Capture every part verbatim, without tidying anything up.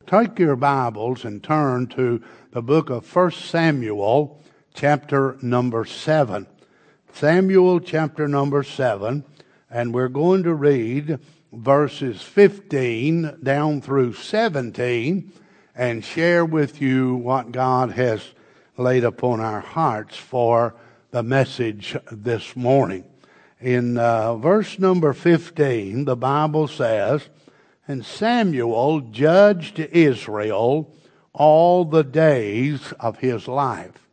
take your Bibles and turn to the book of First Samuel, chapter number seven. Samuel, chapter number seven, and we're going to read verses fifteen down through seventeen and share with you what God has laid upon our hearts for the message this morning. In uh, verse number fifteen, the Bible says, "And Samuel judged Israel all the days of his life.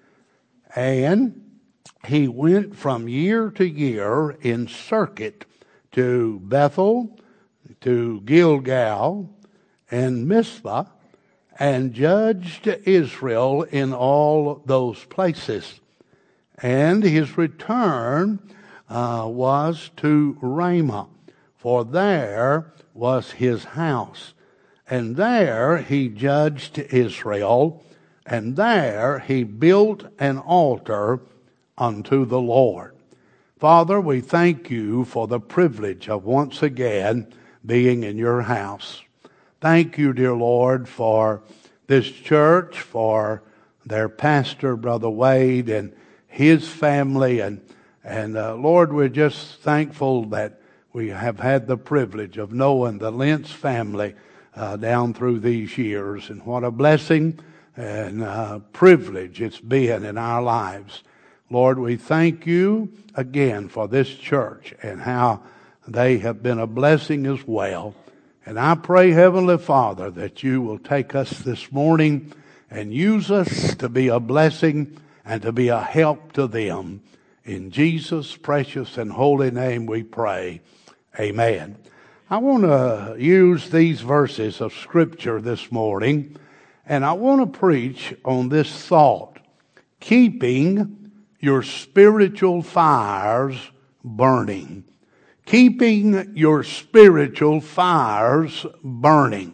And he went from year to year in circuit to Bethel, to Gilgal, and Mizpah, and judged Israel in all those places. And his return uh, was to Ramah, for there was his house. And there he judged Israel, and there he built an altar unto the Lord." Father, we thank you for the privilege of once again being in your house. Thank you, dear Lord, for this church, for their pastor, Brother Wade, and his family. And, and uh, Lord, we're just thankful that we have had the privilege of knowing the Lentz family uh, down through these years. And what a blessing and uh, privilege it's been in our lives. Lord, we thank you again for this church and how they have been a blessing as well. And I pray, Heavenly Father, that you will take us this morning and use us to be a blessing and to be a help to them. In Jesus' precious and holy name we pray. Amen. I want to use these verses of Scripture this morning, and I want to preach on this thought: keeping your spiritual fires burning. Keeping your spiritual fires burning.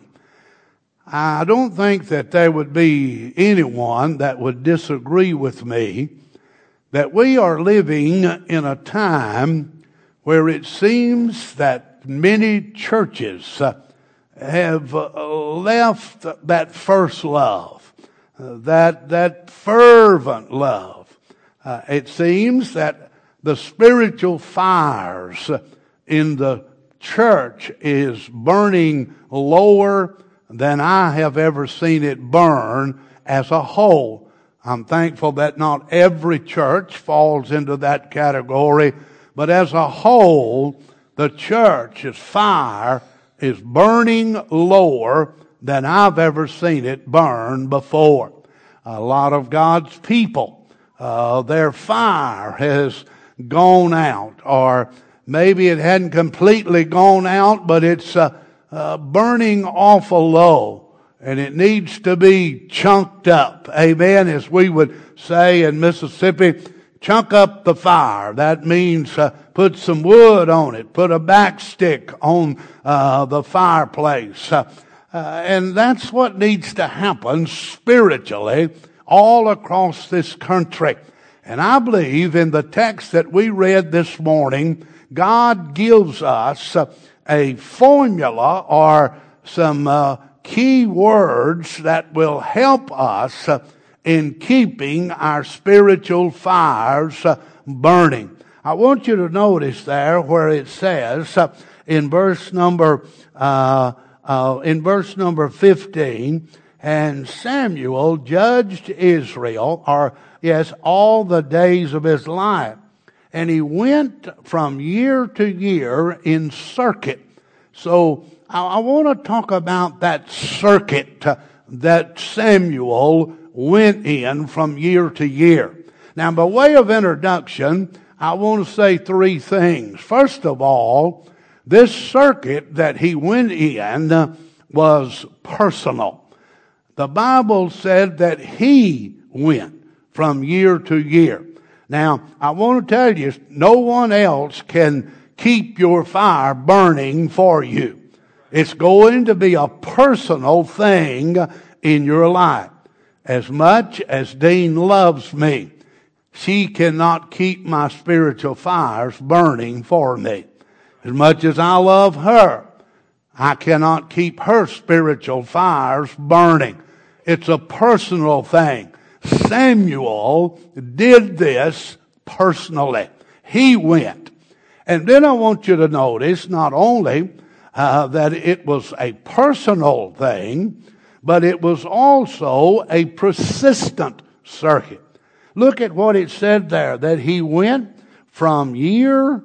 I don't think that there would be anyone that would disagree with me that we are living in a time where it seems that many churches have left that first love, that, that fervent love. Uh, it seems that the spiritual fires in the church is burning lower than I have ever seen it burn as a whole. I'm thankful that not every church falls into that category, but as a whole, the church's fire is burning lower than I've ever seen it burn before. A lot of God's people, Uh, their fire has gone out, or maybe it hadn't completely gone out, but it's uh, uh, burning awful low, and it needs to be chunked up. Amen. As we would say in Mississippi, chunk up the fire. That means uh, put some wood on it, put a back stick on uh, the fireplace, uh, uh, and that's what needs to happen spiritually all across this country. And I believe in the text that we read this morning, God gives us a formula or some uh, key words that will help us in keeping our spiritual fires burning. I want you to notice there where it says in verse number uh, uh, in verse number fifteen, "And Samuel judged Israel," or yes, all the days of his life. "And he went from year to year in circuit." So I, I want to talk about that circuit that Samuel went in from year to year. Now, by way of introduction, I want to say three things. First of all, this circuit that he went in was personal. The Bible said that he went from year to year. Now, I want to tell you, no one else can keep your fire burning for you. It's going to be a personal thing in your life. As much as Dean loves me, she cannot keep my spiritual fires burning for me. As much as I love her, I cannot keep her spiritual fires burning. It's a personal thing. Samuel did this personally. He went. And then I want you to notice not only uh, that it was a personal thing, but it was also a persistent circuit. Look at what it said there, that he went from year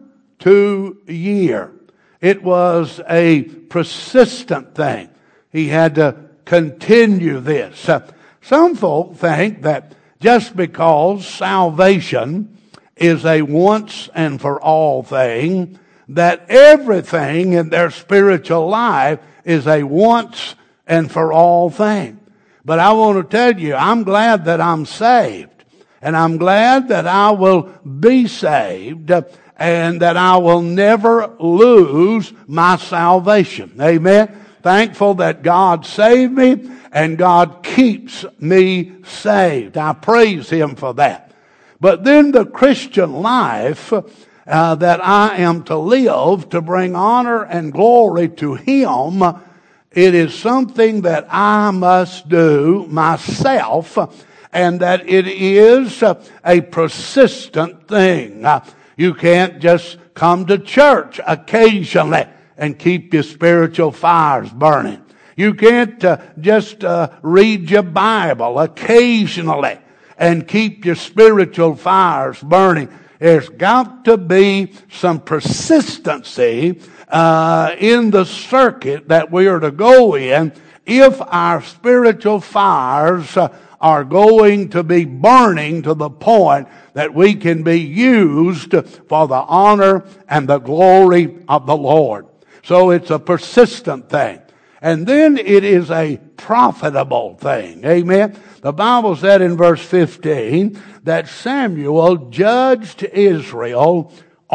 to year. It was a persistent thing. He had to continue this. Uh, some folk think that just because salvation is a once and for all thing, that everything in their spiritual life is a once and for all thing. But I want to tell you, I'm glad that I'm saved. And I'm glad that I will be saved and that I will never lose my salvation. Amen. Thankful that God saved me and God keeps me saved. I praise Him for that. But then the Christian life uh, that I am to live to bring honor and glory to Him, it is something that I must do myself, and that it is a persistent thing. You can't just come to church occasionally and keep your spiritual fires burning. You can't uh, just uh, read your Bible occasionally and keep your spiritual fires burning. There's got to be some persistency uh, in the circuit that we are to go in if our spiritual fires uh, are going to be burning to the point that we can be used for the honor and the glory of the Lord. So it's a persistent thing. And then it is a profitable thing. Amen. The Bible said in verse fifteen that Samuel judged Israel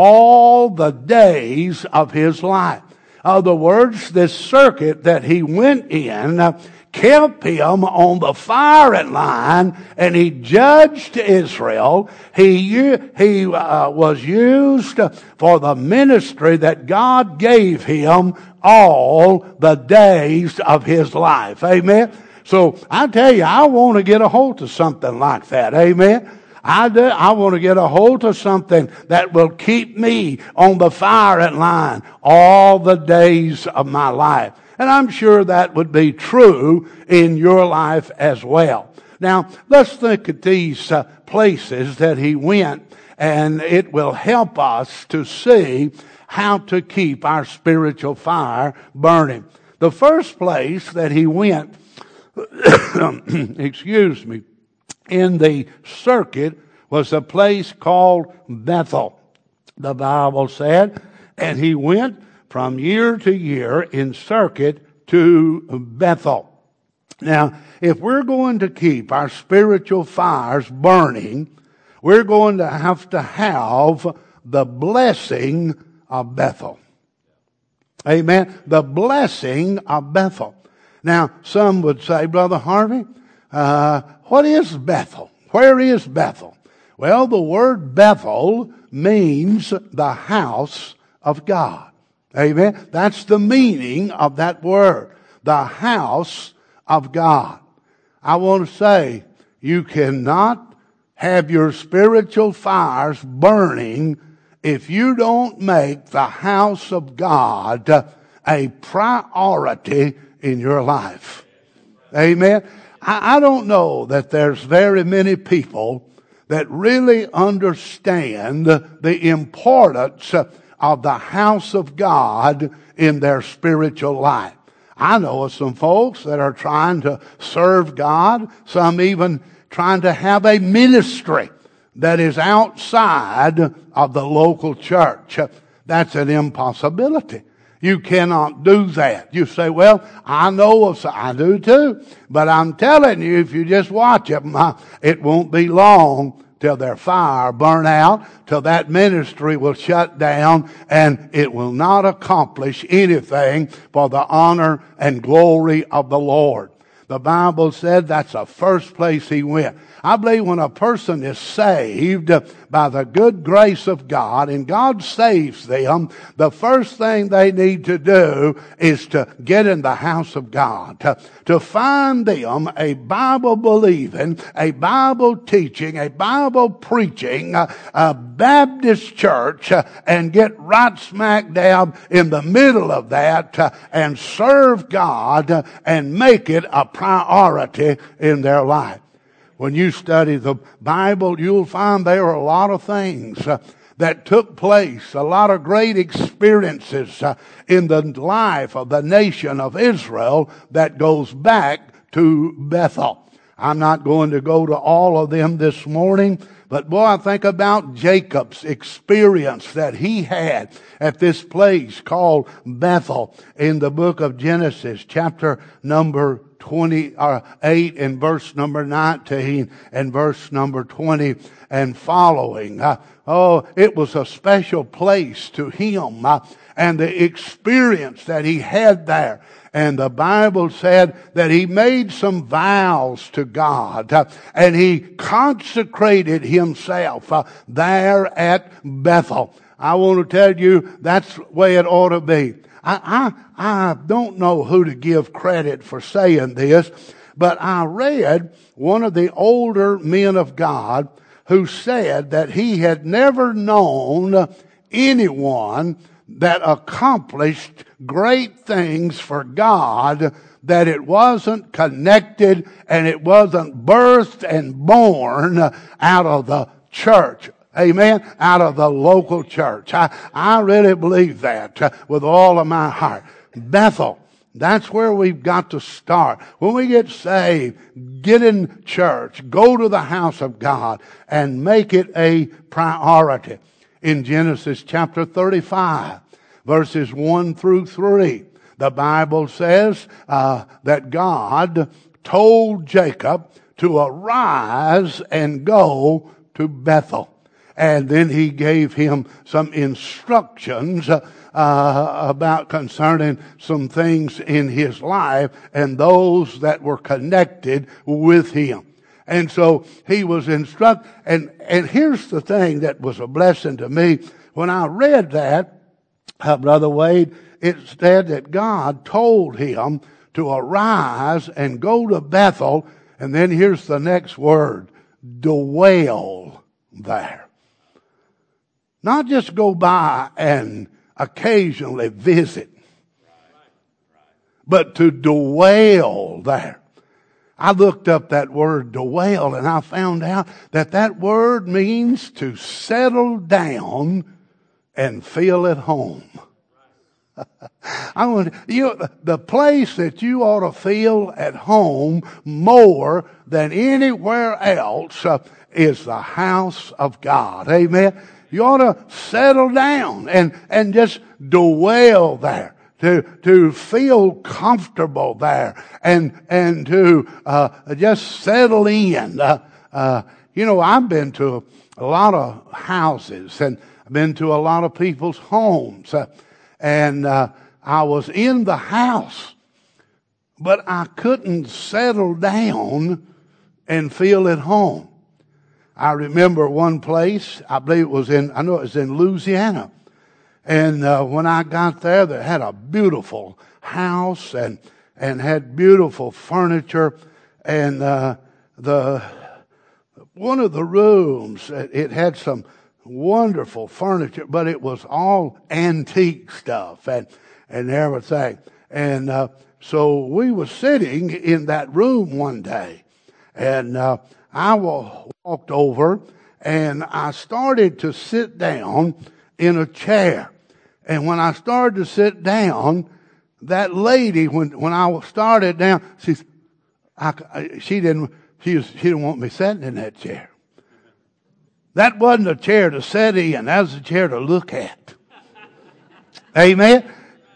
all the days of his life. In other words, this circuit that he went in uh, kept him on the firing line, and he judged Israel. He, he uh, was used for the ministry that God gave him all the days of his life. Amen. So I tell you, I want to get a hold of something like that. Amen. I do. I want to get a hold of something that will keep me on the firing line all the days of my life. And I'm sure that would be true in your life as well. Now, let's think of these uh, places that he went, and it will help us to see how to keep our spiritual fire burning. The first place that he went, excuse me, in the circuit was a place called Bethel. The Bible said, and he went from year to year in circuit to Bethel. Now, if we're going to keep our spiritual fires burning, we're going to have to have the blessing of Bethel. Amen. The blessing of Bethel. Now, some would say, Brother Harvey, uh, what is Bethel? Where is Bethel? Well, the word Bethel means the house of God. Amen. That's the meaning of that word. The house of God. I want to say, you cannot have your spiritual fires burning if you don't make the house of God a priority in your life. Amen. I, I don't know that there's very many people that really understand the importance of the house of God in their spiritual life. I know of some folks that are trying to serve God, some even trying to have a ministry that is outside of the local church. That's an impossibility. You cannot do that. You say, well, I know of some, I do too, but I'm telling you, if you just watch it, it won't be long till their fire burn out, till that ministry will shut down, and it will not accomplish anything for the honor and glory of the Lord. The Bible said that's the first place he went. I believe when a person is saved by the good grace of God and God saves them, the first thing they need to do is to get in the house of God, to, to find them a Bible-believing, a Bible-teaching, a Bible-preaching, a, a Baptist church, uh, and get right smack dab in the middle of that uh, and serve God uh, and make it a priority in their life. When you study the Bible, you'll find there are a lot of things uh, that took place, a lot of great experiences uh, in the life of the nation of Israel that goes back to Bethel. I'm not going to go to all of them this morning, but boy, I think about Jacob's experience that he had at this place called Bethel in the book of Genesis, chapter number twenty-eight and verse number nineteen and verse number twenty and following. Uh, oh, it was a special place to him uh, and the experience that he had there. And the Bible said that he made some vows to God uh, and he consecrated himself uh, there at Bethel. I want to tell you that's the way it ought to be. I, I, I don't know who to give credit for saying this, but I read one of the older men of God who said that he had never known anyone that accomplished great things for God, that it wasn't connected and it wasn't birthed and born out of the church. Amen. Out of the local church. I, I really believe that uh, with all of my heart. Bethel. That's where we've got to start. When we get saved, get in church, go to the house of God, and make it a priority. In Genesis chapter thirty-five, verses one through three, the Bible says uh, that God told Jacob to arise and go to Bethel. And then he gave him some instructions uh, about concerning some things in his life and those that were connected with him. And so he was instructed. And, and here's the thing that was a blessing to me. When I read that, uh, Brother Wade, it said that God told him to arise and go to Bethel. And then here's the next word, dwell there. Not just go by and occasionally visit, but to dwell there. I looked up that word dwell and I found out that that word means to settle down and feel at home. I want you the place that you ought to feel at home more than anywhere else uh, is the house of God. Amen. You ought to settle down and, and just dwell there, to, to feel comfortable there and, and to, uh, just settle in. Uh, uh, you know, I've been to a lot of houses and I've been to a lot of people's homes, uh, and, uh, I was in the house, but I couldn't settle down and feel at home. I remember one place, I believe it was in, I know it was in Louisiana. And uh, when I got there, they had a beautiful house and and had beautiful furniture. And uh, the one of the rooms, it had some wonderful furniture, but it was all antique stuff and, and everything. And uh, so we were sitting in that room one day. And uh, I walked over and I started to sit down in a chair. And when I started to sit down, that lady, when, when I started down, she, I, she didn't, she, was, she didn't want me sitting in that chair. That wasn't a chair to sit in. That was a chair to look at. Amen.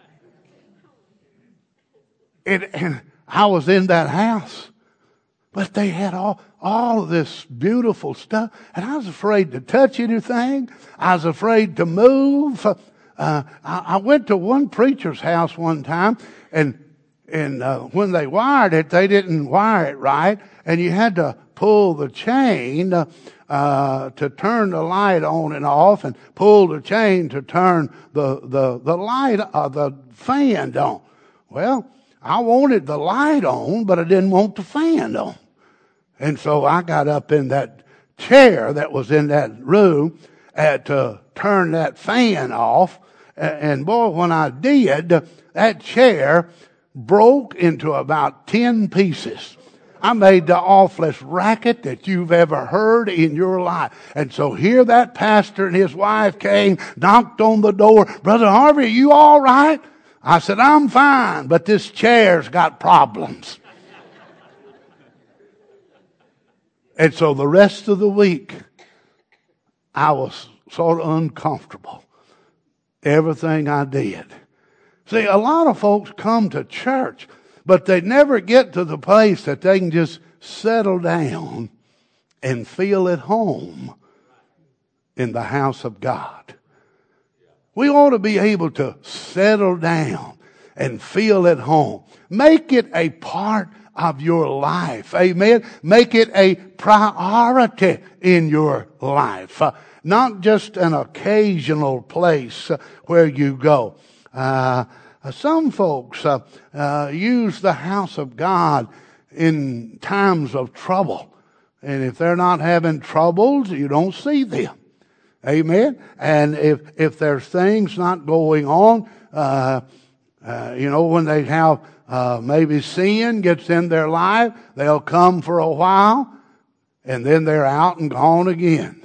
It, and I was in that house. But they had all, all of this beautiful stuff. And I was afraid to touch anything. I was afraid to move. Uh, I, I went to one preacher's house one time, and and uh, when they wired it, they didn't wire it right, and you had to pull the chain uh, uh, to turn the light on and off, and pull the chain to turn the the the light uh, the fan on. Well, I wanted the light on, but I didn't want the fan on, and so I got up in that chair that was in that room uh, to turn that fan off, and boy, when I did, that chair broke into about ten pieces. I made the awfulest racket that you've ever heard in your life. And so here that pastor and his wife came, knocked on the door. Brother Harvey, are you all right? I said, I'm fine, but this chair's got problems. And so the rest of the week, I was sort of uncomfortable. Everything I did. See, a lot of folks come to church, but they never get to the place that they can just settle down and feel at home in the house of God. We ought to be able to settle down and feel at home. Make it a part of your life. Amen. Make it a priority in your life. Uh, not just an occasional place uh, where you go. Uh, some folks uh, uh, use the house of God in times of trouble. And if they're not having troubles, you don't see them. Amen. And if, if there's things not going on, uh, uh, you know, when they have uh, maybe sin gets in their life, they'll come for a while and then they're out and gone again.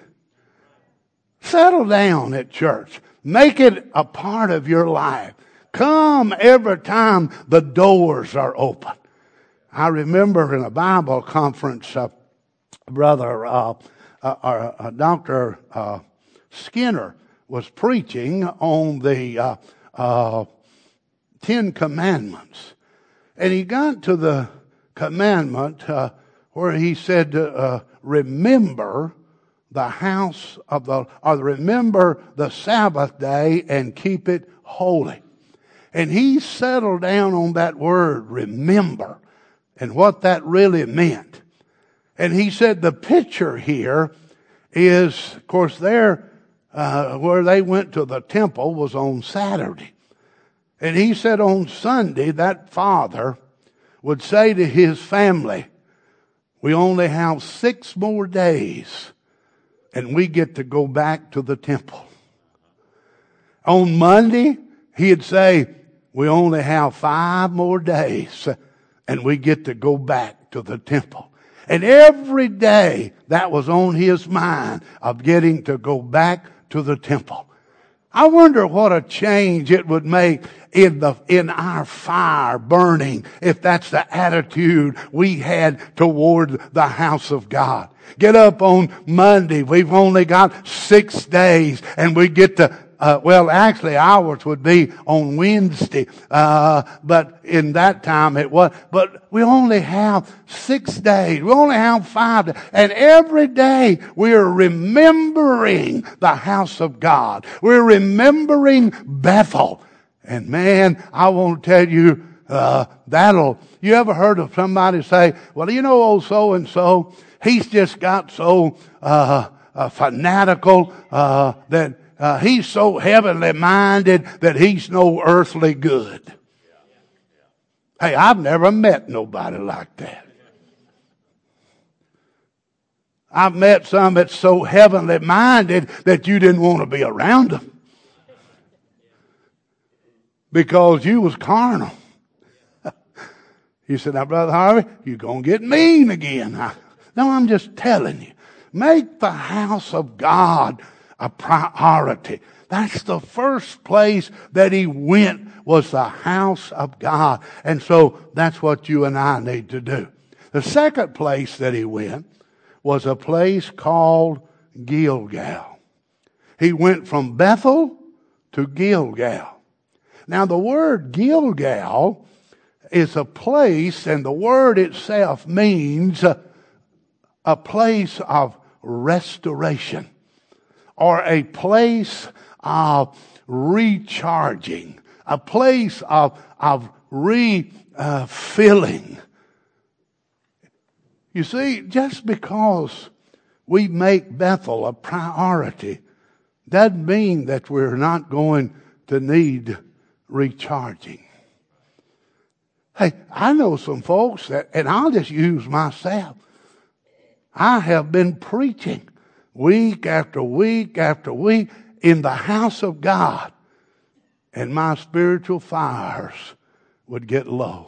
Settle down at church. Make it a part of your life. Come every time the doors are open. I remember in a Bible conference, uh, brother, uh, uh, uh, Doctor Uh, Skinner was preaching on the uh, uh, Ten Commandments. And he got to the commandment uh, where he said, uh, remember the house of the, or remember the Sabbath day and keep it holy. And he settled down on that word, remember, and what that really meant. And he said the picture here is, of course, there uh, where they went to the temple was on Saturday. And he said on Sunday, that father would say to his family, we only have six more days and we get to go back to the temple. On Monday, he'd say, we only have five more days and we get to go back to the temple. And every day that was on his mind of getting to go back to the temple. I wonder what a change it would make in the, in our fire burning if that's the attitude we had toward the house of God. Get up on Monday. We've only got six days and we get to Uh, well, actually, ours would be on Wednesday, uh, but in that time it was. But we only have six days. We only have five days. And every day we're remembering the house of God. We're remembering Bethel. And man, I want to tell you, uh, that'll, you ever heard of somebody say, well, you know, old so-and-so, he's just got so, uh, uh fanatical, uh, that, Uh, he's so heavenly minded that he's no earthly good. Hey, I've never met nobody like that. I've met some that's so heavenly minded that you didn't want to be around them because you was carnal. You said, now, Brother Harvey, you're going to get mean again. I, no, I'm just telling you. Make the house of God a priority. That's the first place that he went, was the house of God. And so that's what you and I need to do. The second place that he went was a place called Gilgal. He went from Bethel to Gilgal. Now the word Gilgal is a place, and the word itself means a, a place of restoration, or a place of recharging, a place of, of re, uh, filling. You see, just because we make Bethel a priority doesn't mean that we're not going to need recharging. Hey, I know some folks that, and I'll just use myself. I have been preaching week after week after week in the house of God, and my spiritual fires would get low.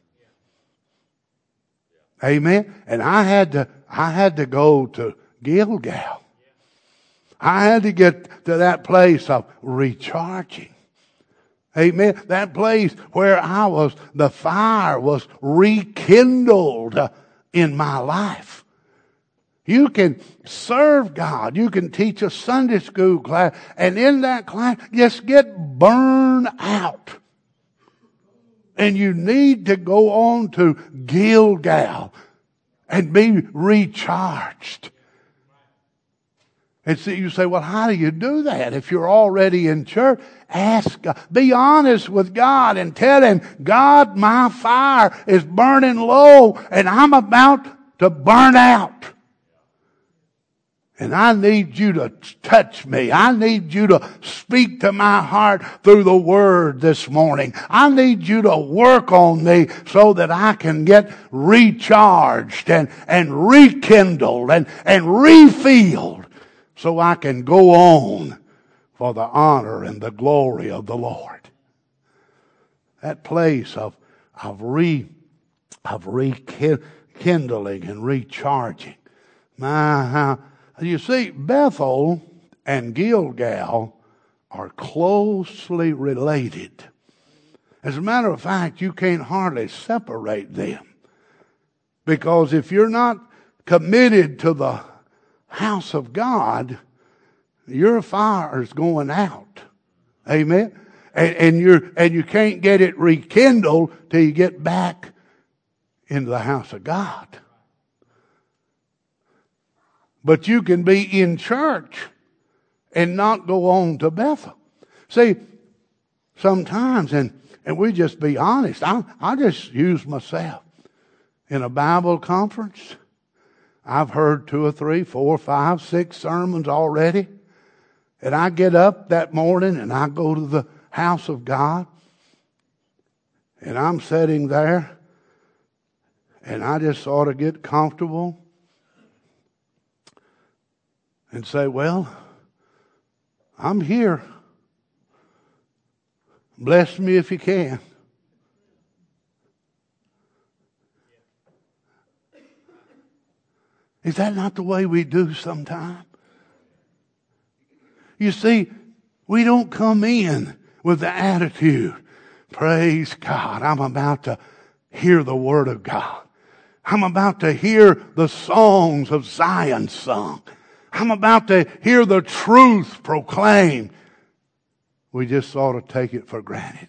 Amen. And I had to, I had to go to Gilgal. I had to get to that place of recharging. Amen. That place where I was, the fire was rekindled in my life. You can serve God. You can teach a Sunday school class. And in that class, just get burned out. And you need to go on to Gilgal and be recharged. And so you say, well, how do you do that? If you're already in church, ask God. Be honest with God and tell Him, God, my fire is burning low and I'm about to burn out. And I need you to touch me. I need you to speak to my heart through the Word this morning. I need you to work on me so that I can get recharged and, and rekindled and, and refilled so I can go on for the honor and the glory of the Lord. That place of, of, re, of rekindling and recharging. My, how... You see, Bethel and Gilgal are closely related. As a matter of fact, you can't hardly separate them. Because if you're not committed to the house of God, your fire is going out. Amen? And, and, you're, and you can't get it rekindled till you get back into the house of God. But you can be in church and not go on to Bethel. See, sometimes, and, and we just be honest, I, I just use myself. In a Bible conference, I've heard two or three, four, five, six sermons already. And I get up that morning and I go to the house of God. And I'm sitting there and I just sort of get comfortable. And say, well, I'm here. Bless me if you can. Is that not the way we do sometimes? You see, we don't come in with the attitude, praise God, I'm about to hear the Word of God. I'm about to hear the songs of Zion sung. I'm about to hear the truth proclaimed. We just sort of take it for granted.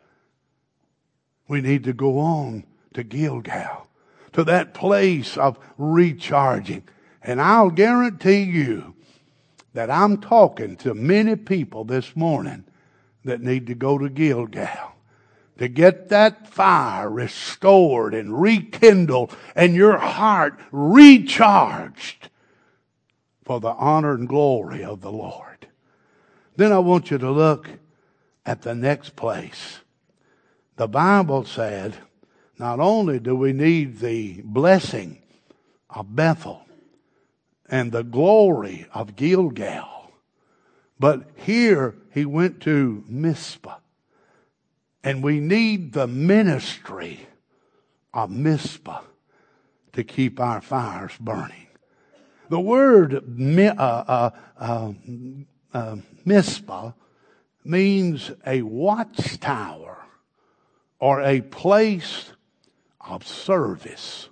We need to go on to Gilgal, to that place of recharging. And I'll guarantee you that I'm talking to many people this morning that need to go to Gilgal to get that fire restored and rekindled and your heart recharged for the honor and glory of the Lord. Then I want you to look at the next place. The Bible said, not only do we need the blessing of Bethel and the glory of Gilgal, but here he went to Mizpah. And we need the ministry of Mizpah to keep our fires burning. The word uh, uh, uh, uh, Mizpah means a watchtower or a place of service.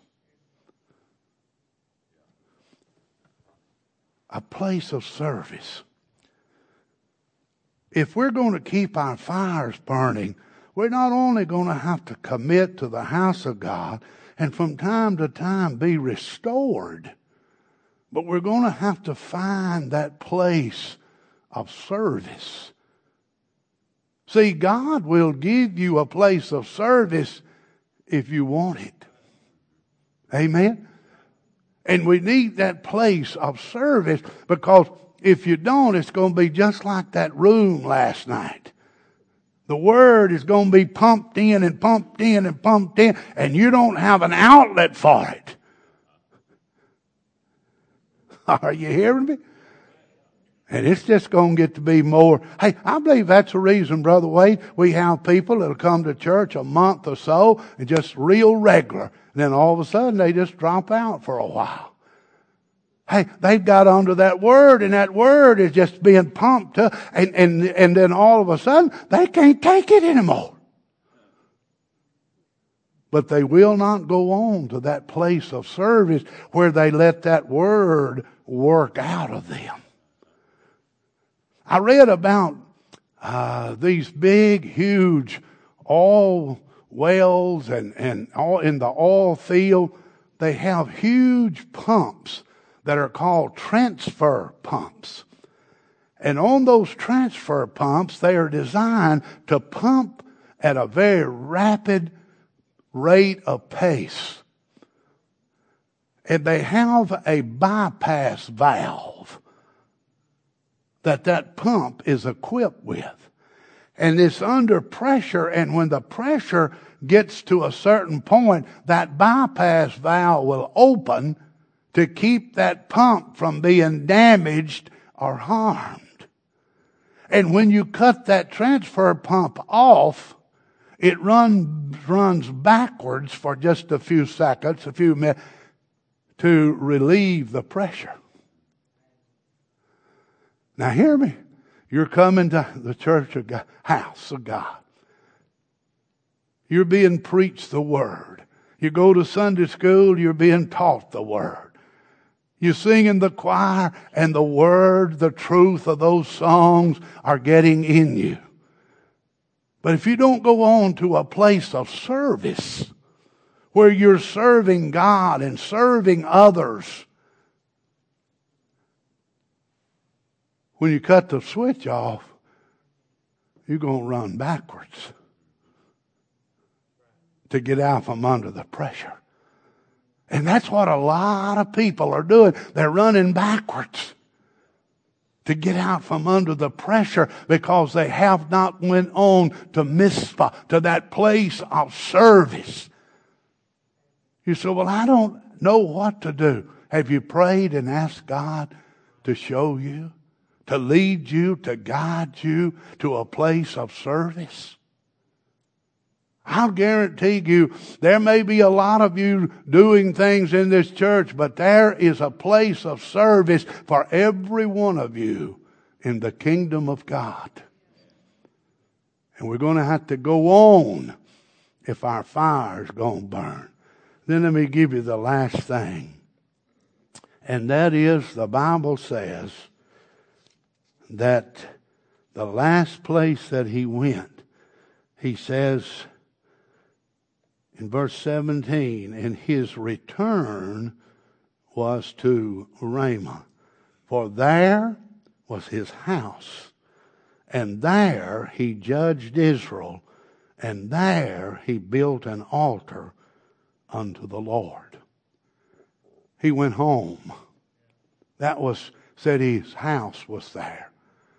A place of service. If we're going to keep our fires burning, we're not only going to have to commit to the house of God and from time to time be restored, but we're going to have to find that place of service. See, God will give you a place of service if you want it. Amen? And we need that place of service, because if you don't, it's going to be just like that room last night. The Word is going to be pumped in and pumped in and pumped in, and you don't have an outlet for it. Are you hearing me? And it's just going to get to be more. Hey, I believe that's the reason, Brother Wade, we have people that'll come to church a month or so and just real regular. And then all of a sudden they just drop out for a while. Hey, they've got under that Word, and that Word is just being pumped up, and, and, and then all of a sudden they can't take it anymore. But they will not go on to that place of service where they let that Word work out of them. I read about uh, these big, huge oil wells and, and all in the oil field. They have huge pumps that are called transfer pumps. And on those transfer pumps, they are designed to pump at a very rapid rate of pace. And they have a bypass valve that that pump is equipped with. And it's under pressure, and when the pressure gets to a certain point, that bypass valve will open to keep that pump from being damaged or harmed. And when you cut that transfer pump off, it run, runs backwards for just a few seconds, a few minutes, to relieve the pressure. Now hear me. You're coming to the church of God, house of God. You're being preached the Word. You go to Sunday school, you're being taught the Word. You sing in the choir, and the Word, the truth of those songs are getting in you. But if you don't go on to a place of service where you're serving God and serving others, when you cut the switch off, you're going to run backwards to get out from under the pressure. And that's what a lot of people are doing. They're running backwards to get out from under the pressure because they have not went on to Mizpah, to that place of service. You say, well, I don't know what to do. Have you prayed and asked God to show you, to lead you, to guide you to a place of service? I'll guarantee you there may be a lot of you doing things in this church, but there is a place of service for every one of you in the kingdom of God. And we're going to have to go on if our fire's going to burn. Then let me give you the last thing. And that is, the Bible says that the last place that he went, he says in verse seventeen, and his return was to Ramah, for there was his house, and there he judged Israel, and there he built an altar unto the Lord. He went home. That was, said his house was there.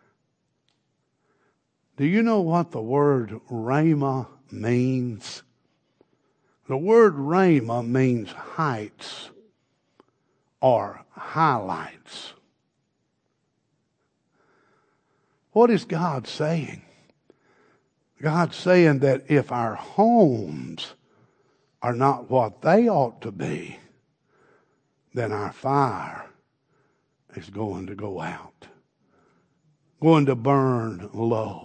Do you know what the word Ramah means? The word Ramah means heights or highlights. What is God saying? God's saying that if our homes are not what they ought to be, then our fire is going to go out, going to burn low.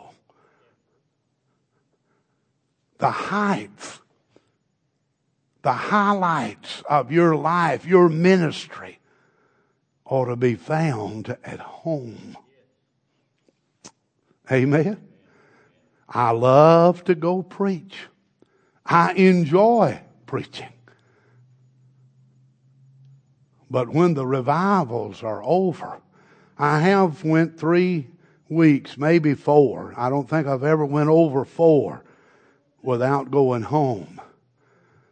The heights, the highlights of your life, your ministry, ought to be found at home. Amen. I love to go preach. I enjoy preaching. But when the revivals are over, I have went three weeks, maybe four. I don't think I've ever went over four without going home.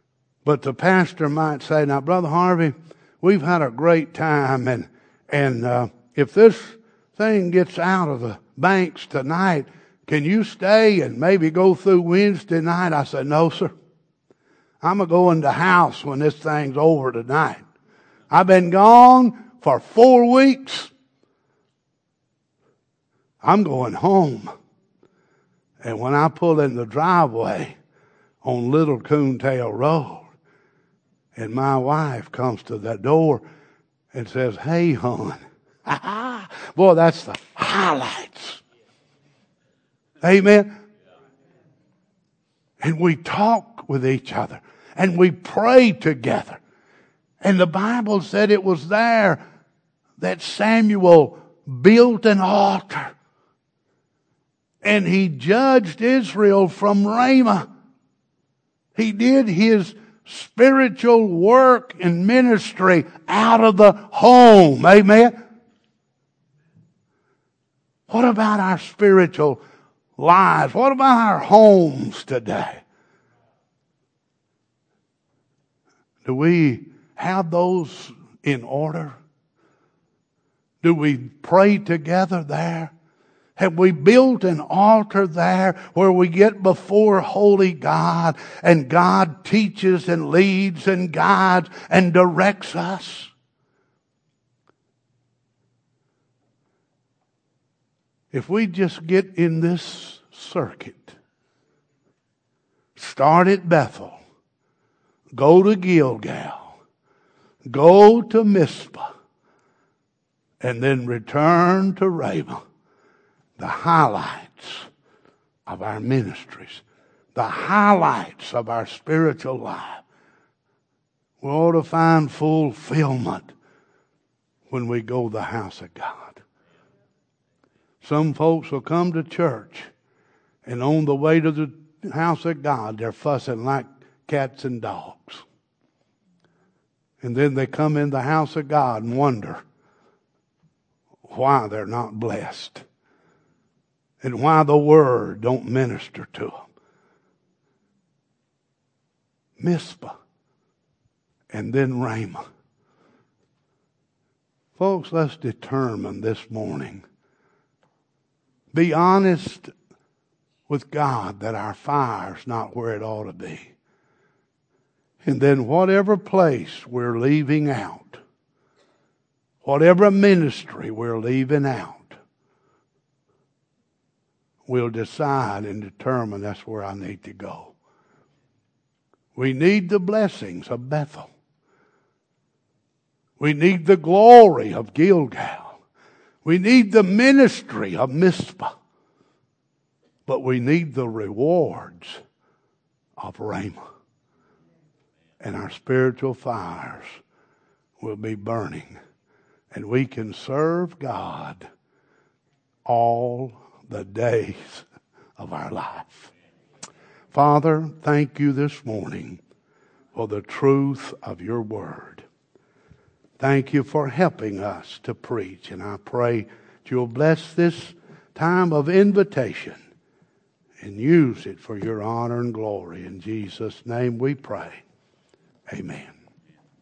But the pastor might say, now, Brother Harvey, we've had a great time, and and uh, if this thing gets out of the banks tonight, can you stay and maybe go through Wednesday night? I said, no, sir. I'm going to go in the house when this thing's over tonight. I've been gone for four weeks. I'm going home. And when I pull in the driveway on Little Coontail Road, and my wife comes to the door and says, hey, hon. Boy, that's the highlights. Amen. And we talk with each other. And we pray together. And the Bible said it was there that Samuel built an altar. And he judged Israel from Ramah. He did his spiritual work and ministry out of the home. Amen. What about our spiritual lives? What about our homes today? Do we have those in order? Do we pray together there? Have we built an altar there where we get before holy God and God teaches and leads and guides and directs us? If we just get in this circuit, start at Bethel, go to Gilgal, go to Mizpah, and then return to Ramah, the highlights of our ministries, the highlights of our spiritual life, we ought to find fulfillment when we go to the house of God. Some folks will come to church, and on the way to the house of God, they're fussing like cats and dogs. And then they come in the house of God and wonder why they're not blessed and why the word don't minister to them. Mizpah and then Ramah. Folks, let's determine this morning. Be honest with God that our fire's not where it ought to be. And then whatever place we're leaving out, whatever ministry we're leaving out, we'll decide and determine that's where I need to go. We need the blessings of Bethel. We need the glory of Gilgal. We need the ministry of Mizpah. But we need the rewards of Ramah. And our spiritual fires will be burning. And we can serve God all the days of our life. Father, thank you this morning for the truth of your word. Thank you for helping us to preach. And I pray that you'll bless this time of invitation and use it for your honor and glory. In Jesus' name we pray. Amen.